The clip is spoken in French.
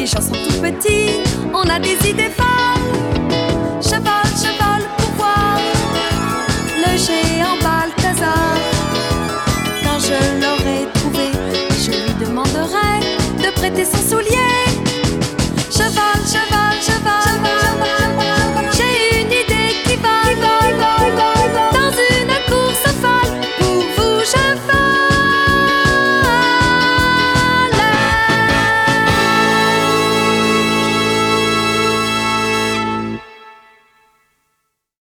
les gens sont tout petits, on a des idées folles. Je vole pour voir le géant Balthazar. Quand je l'aurai trouvé, je lui demanderai de prêter son soulier.